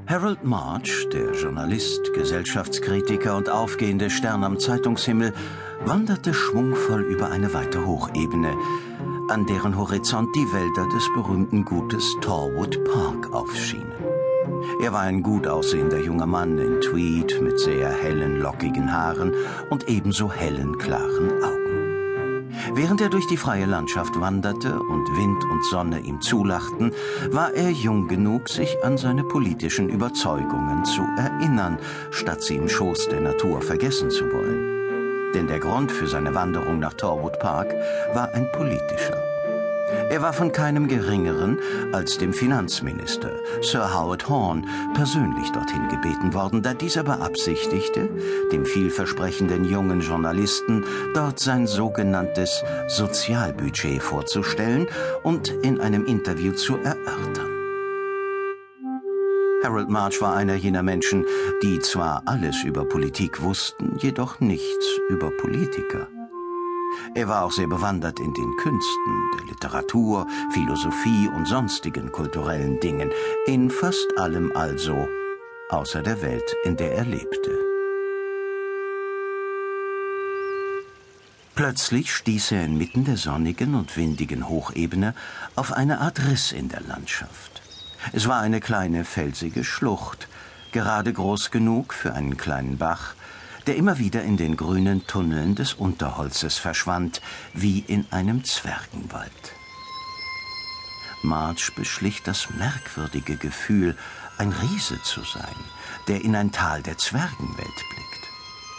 Harold March, der Journalist, Gesellschaftskritiker und aufgehende Stern am Zeitungshimmel, wanderte schwungvoll über eine weite Hochebene, an deren Horizont die Wälder des berühmten Gutes Torwood Park aufschienen. Er war ein gut aussehender junger Mann in Tweed mit sehr hellen, lockigen Haaren und ebenso hellen, klaren Augen. Während er durch die freie Landschaft wanderte und Wind und Sonne ihm zulachten, war er jung genug, sich an seine politischen Überzeugungen zu erinnern, statt sie im Schoß der Natur vergessen zu wollen. Denn der Grund für seine Wanderung nach Torwood Park war ein politischer. Er war von keinem Geringeren als dem Finanzminister, Sir Howard Horne, persönlich dorthin gebeten worden, da dieser beabsichtigte, dem vielversprechenden jungen Journalisten dort sein sogenanntes Sozialbudget vorzustellen und in einem Interview zu erörtern. Harold March war einer jener Menschen, die zwar alles über Politik wussten, jedoch nichts über Politiker. Er war auch sehr bewandert in den Künsten, der Literatur, Philosophie und sonstigen kulturellen Dingen, in fast allem also, außer der Welt, in der er lebte. Plötzlich stieß er inmitten der sonnigen und windigen Hochebene auf eine Art Riss in der Landschaft. Es war eine kleine felsige Schlucht, gerade groß genug für einen kleinen Bach, der immer wieder in den grünen Tunneln des Unterholzes verschwand, wie in einem Zwergenwald. March beschlich das merkwürdige Gefühl, ein Riese zu sein, der in ein Tal der Zwergenwelt blickt.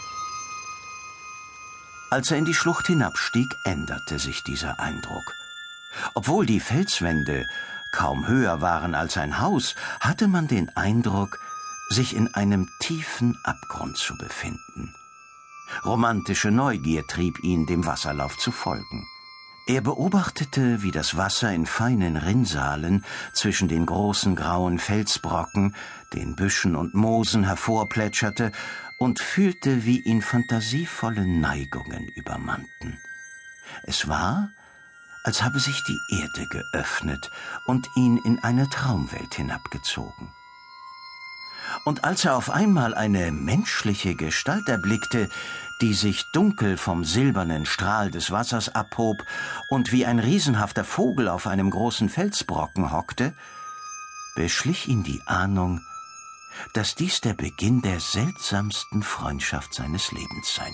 Als er in die Schlucht hinabstieg, änderte sich dieser Eindruck. Obwohl die Felswände kaum höher waren als ein Haus, hatte man den Eindruck, sich in einem tiefen Abgrund zu befinden. Romantische Neugier trieb ihn, dem Wasserlauf zu folgen. Er beobachtete, wie das Wasser in feinen Rinnsalen zwischen den großen grauen Felsbrocken, den Büschen und Moosen hervorplätscherte und fühlte, wie ihn fantasievolle Neigungen übermannten. Es war, als habe sich die Erde geöffnet und ihn in eine Traumwelt hinabgezogen. Und als er auf einmal eine menschliche Gestalt erblickte, die sich dunkel vom silbernen Strahl des Wassers abhob und wie ein riesenhafter Vogel auf einem großen Felsbrocken hockte, beschlich ihn die Ahnung, dass dies der Beginn der seltsamsten Freundschaft seines Lebens sein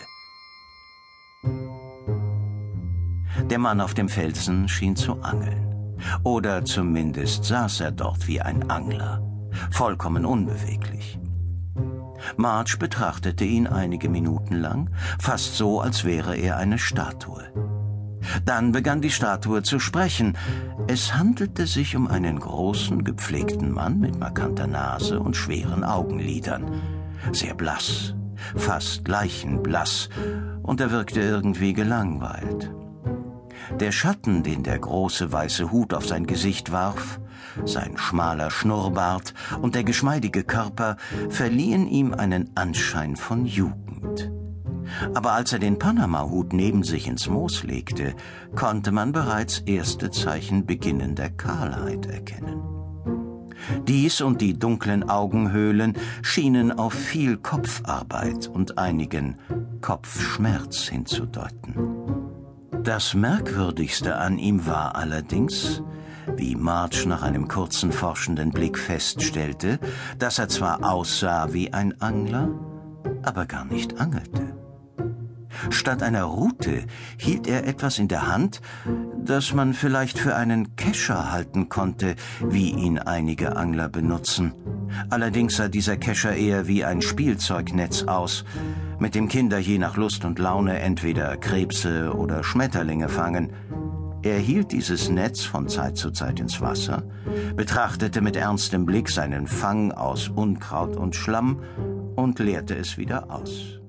würde. Der Mann auf dem Felsen schien zu angeln. Oder zumindest saß er dort wie ein Angler, vollkommen unbeweglich. March betrachtete ihn einige Minuten lang, fast so, als wäre er eine Statue. Dann begann die Statue zu sprechen. Es handelte sich um einen großen, gepflegten Mann mit markanter Nase und schweren Augenlidern. Sehr blass, fast leichenblass, und er wirkte irgendwie gelangweilt. Der Schatten, den der große weiße Hut auf sein Gesicht warf, sein schmaler Schnurrbart und der geschmeidige Körper verliehen ihm einen Anschein von Jugend. Aber als er den Panama-Hut neben sich ins Moos legte, konnte man bereits erste Zeichen beginnender Kahlheit erkennen. Dies und die dunklen Augenhöhlen schienen auf viel Kopfarbeit und einigen Kopfschmerz hinzudeuten. Das Merkwürdigste an ihm war allerdings, wie March nach einem kurzen forschenden Blick feststellte, dass er zwar aussah wie ein Angler, aber gar nicht angelte. Statt einer Rute hielt er etwas in der Hand, das man vielleicht für einen Kescher halten konnte, wie ihn einige Angler benutzen. Allerdings sah dieser Kescher eher wie ein Spielzeugnetz aus, mit dem Kinder je nach Lust und Laune entweder Krebse oder Schmetterlinge fangen. Er hielt dieses Netz von Zeit zu Zeit ins Wasser, betrachtete mit ernstem Blick seinen Fang aus Unkraut und Schlamm und leerte es wieder aus.